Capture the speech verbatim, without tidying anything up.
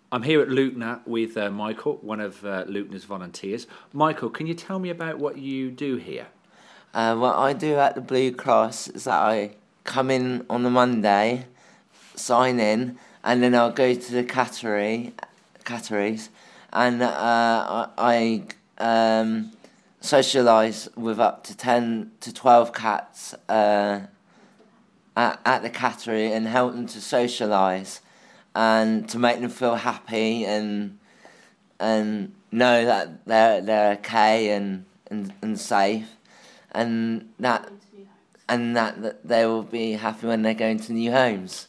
I'm here at Lugner with uh, Michael, one of uh, Lugner's volunteers. Michael, can you tell me about what you do here? Uh, what I do at the Blue Cross is that I come in on the Monday, sign in, and then I'll go to the cattery, catteries, and uh, I, I um, socialise with up to ten to twelve cats uh, at, at the cattery and help them to socialise and to make them feel happy and and know that they're they're okay and, and, and safe, and that and that, that they will be happy when they go into new homes.